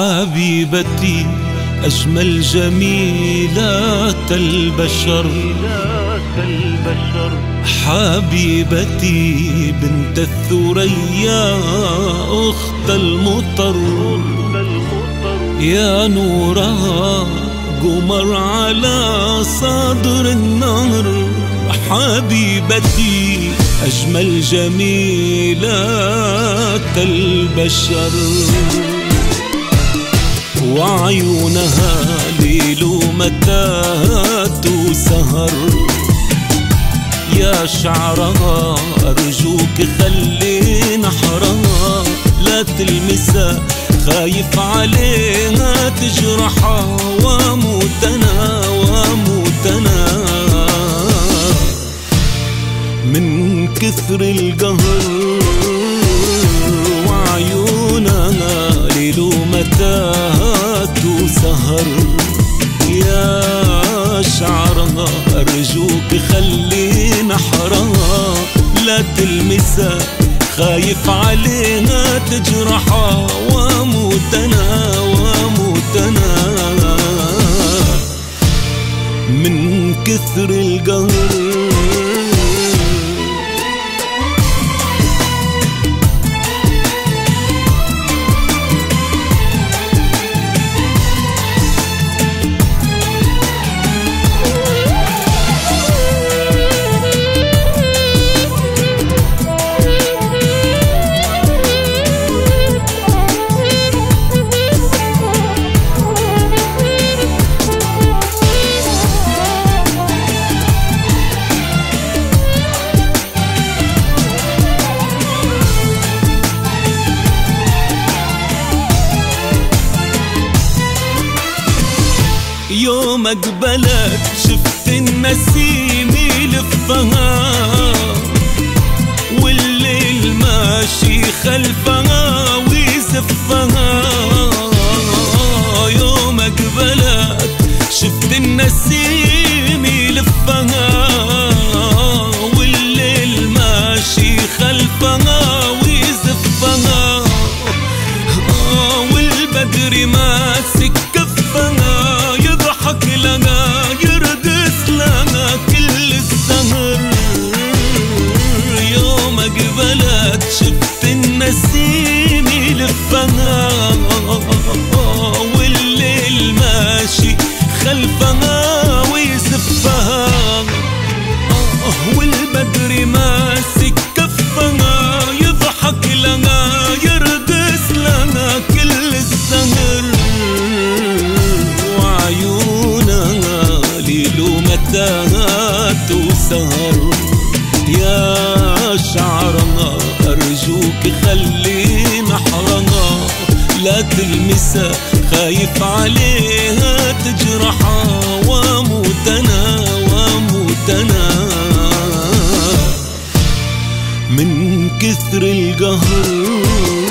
حبيبتي أجمل جميلات البشر، حبيبتي بنت الثريا أخت المطر، يا نورها قمر على صدر النهر، حبيبتي أجمل جميلات البشر. وعيونها ليل ومتات وسهر، يا شعرها أرجوك خلي نحرها لا تلمسها، خايف عليها تجرحها واموت أنا من كثر القهر. وعيونها ليل ومتات وسهر، يا شعرها أرجوك خلي نحرها لا تلمسها، خايف عليها تجرحها واموت أنا من كثر القهر. يوم اقبلت شفت النسيم يلفها، والليل ماشي خلفها ويزفها. يوم اقبلت شفت النسيم يلفها، والليل ماشي خلفها ويزفها، والبدر ماسك كفها يضحك لها يرقص لها كل السهر. يوم اقبلت شفت النسيم يلفها، والليل ماشي خلفها ويزفها، والبدر ماسك كفها يضحك لها يرقص لها كل السهر. وعيونها ليل ومتات وسهر، يا شعرها أرجوك خلي نحرها لا تلمسها، خايف عليها تجرحها واموت أنا من كثر القهر.